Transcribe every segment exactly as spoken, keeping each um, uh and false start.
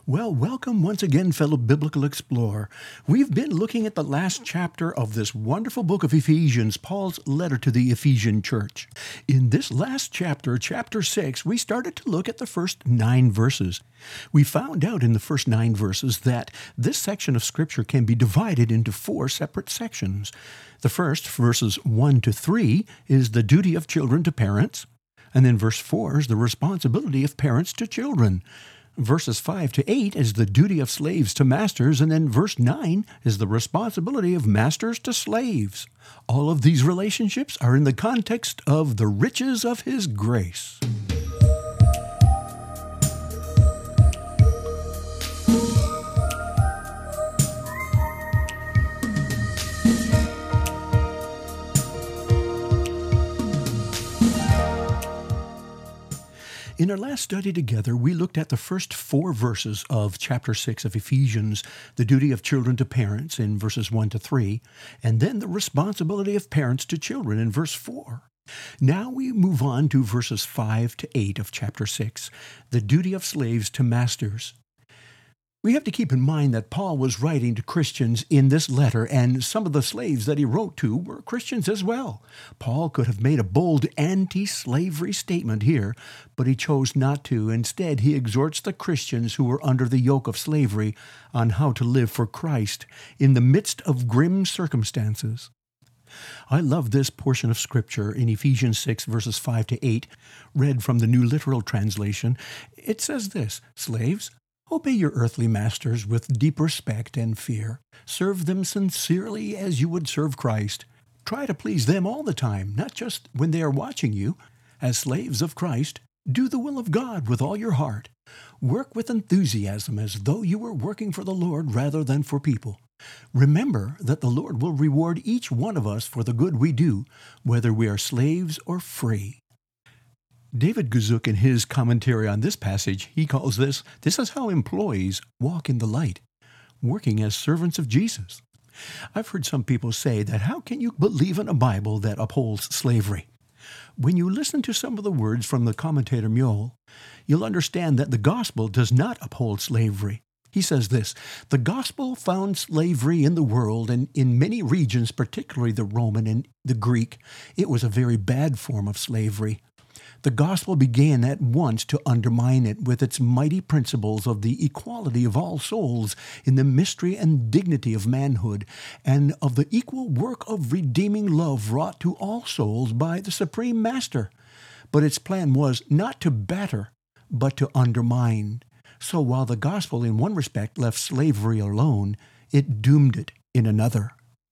Well, welcome once again, fellow Biblical Explorer. We've been looking at the last chapter of this wonderful book of Ephesians, Paul's letter to the Ephesian church. In this last chapter, chapter six, we started to look at the first nine verses. We found out in the first nine verses that this section of Scripture can be divided into four separate sections. The first, verses one to three, is the duty of children to parents, and then verse four is the responsibility of parents to children. Verses five to eight is the duty of slaves to masters, and then verse nine is the responsibility of masters to slaves. All of these relationships are in the context of the riches of His grace. In our last study together, we looked at the first four verses of chapter six of Ephesians, the duty of children to parents in verses one to three, and then the responsibility of parents to children in verse four. Now we move on to verses five to eight of chapter six, the duty of slaves to masters. We have to keep in mind that Paul was writing to Christians in this letter, and some of the slaves that he wrote to were Christians as well. Paul could have made a bold anti-slavery statement here, but he chose not to. Instead, he exhorts the Christians who were under the yoke of slavery on how to live for Christ in the midst of grim circumstances. I love this portion of Scripture in Ephesians six, verses five to eight, read from the New Literal Translation. It says this, "Slaves, obey your earthly masters with deep respect and fear. Serve them sincerely as you would serve Christ. Try to please them all the time, not just when they are watching you. As slaves of Christ, do the will of God with all your heart. Work with enthusiasm as though you were working for the Lord rather than for people. Remember that the Lord will reward each one of us for the good we do, whether we are slaves or free." David Guzik, in his commentary on this passage, he calls this, this is how employees walk in the light, working as servants of Jesus. I've heard some people say that how can you believe in a Bible that upholds slavery? When you listen to some of the words from the commentator Mule, you'll understand that the gospel does not uphold slavery. He says this, "The gospel found slavery in the world, and in many regions, particularly the Roman and the Greek, it was a very bad form of slavery. The gospel began at once to undermine it with its mighty principles of the equality of all souls in the mystery and dignity of manhood, and of the equal work of redeeming love wrought to all souls by the Supreme Master. But its plan was not to batter, but to undermine. So while the gospel in one respect left slavery alone, it doomed it in another."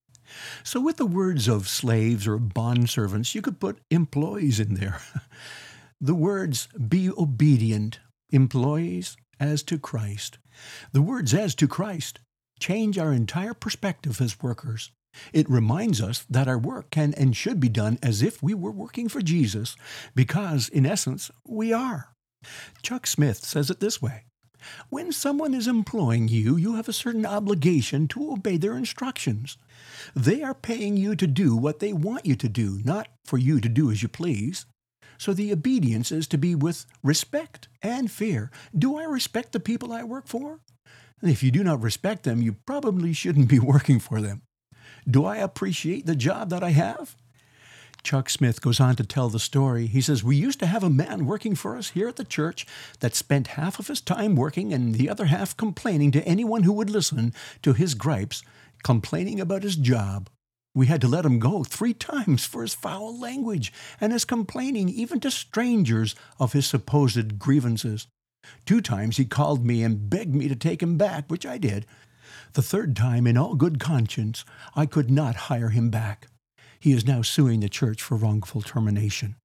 So with the words of slaves or bondservants, you could put employees in there. The words "be obedient," employees as to Christ. The words "as to Christ" change our entire perspective as workers. It reminds us that our work can and should be done as if we were working for Jesus, because, in essence, we are. Chuck Smith says it this way, "When someone is employing you, you have a certain obligation to obey their instructions. They are paying you to do what they want you to do, not for you to do as you please. So the obedience is to be with respect and fear. Do I respect the people I work for? And if you do not respect them, you probably shouldn't be working for them. Do I appreciate the job that I have?" Chuck Smith goes on to tell the story. He says, "We used to have a man working for us here at the church that spent half of his time working and the other half complaining to anyone who would listen to his gripes, complaining about his job. We had to let him go three times for his foul language and his complaining even to strangers of his supposed grievances. Two times he called me and begged me to take him back, which I did. The third time, in all good conscience, I could not hire him back. He is now suing the church for wrongful termination."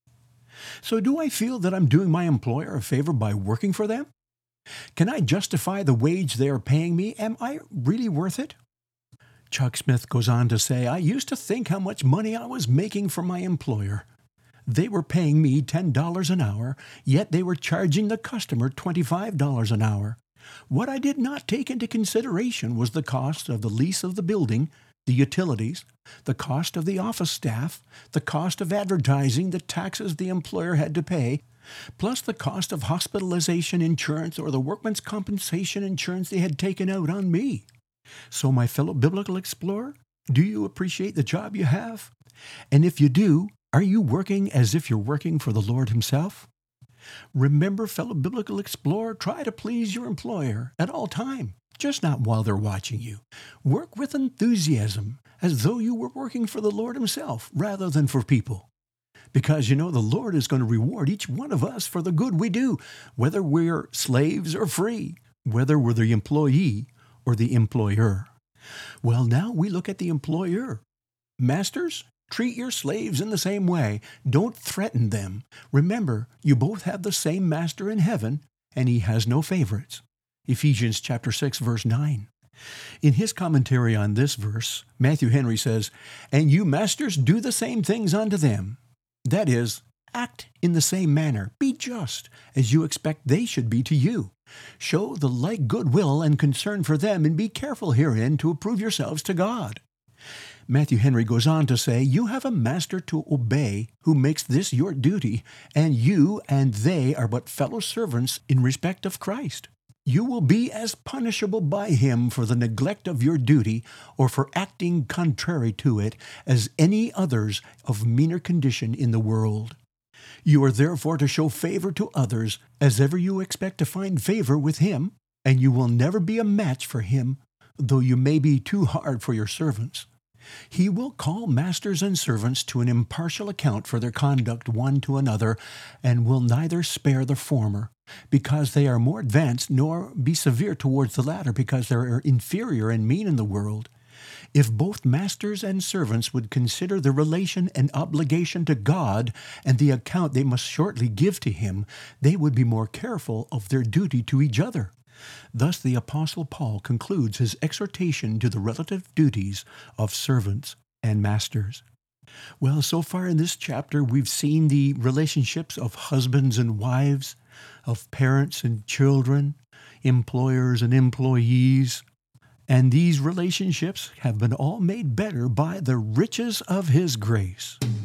So do I feel that I'm doing my employer a favor by working for them? Can I justify the wage they are paying me? Am I really worth it? Chuck Smith goes on to say, "I used to think how much money I was making for my employer. They were paying me ten dollars an hour, yet they were charging the customer twenty-five dollars an hour. What I did not take into consideration was the cost of the lease of the building, the utilities, the cost of the office staff, the cost of advertising, the taxes the employer had to pay, plus the cost of hospitalization insurance or the workman's compensation insurance they had taken out on me. So, my fellow biblical explorer, do you appreciate the job you have? And if you do, are you working as if you're working for the Lord Himself? Remember, fellow biblical explorer, try to please your employer at all time, just not while they're watching you. Work with enthusiasm, as though you were working for the Lord Himself rather than for people. Because you know the Lord is going to reward each one of us for the good we do, whether we're slaves or free, whether we're the employee or the employer. Well, now we look at the employer. Masters, treat your slaves in the same way. Don't threaten them. Remember, you both have the same master in heaven, and He has no favorites. Ephesians chapter six, verse nine. In his commentary on this verse, Matthew Henry says, "And you masters do the same things unto them." That is, act in the same manner. Be just, as you expect they should be to you. Show the like goodwill and concern for them, and be careful herein to approve yourselves to God. Matthew Henry goes on to say, "You have a master to obey who makes this your duty, and you and they are but fellow servants in respect of Christ. You will be as punishable by him for the neglect of your duty or for acting contrary to it as any others of meaner condition in the world. You are therefore to show favor to others as ever you expect to find favor with him, and you will never be a match for him, though you may be too hard for your servants. He will call masters and servants to an impartial account for their conduct one to another, and will neither spare the former, because they are more advanced, nor be severe towards the latter, because they are inferior and mean in the world. If both masters and servants would consider the relation and obligation to God and the account they must shortly give to Him, they would be more careful of their duty to each other. Thus the Apostle Paul concludes his exhortation to the relative duties of servants and masters. Well, so far in this chapter, we've seen the relationships of husbands and wives, of parents and children, employers and employees, and these relationships have been all made better by the riches of His grace.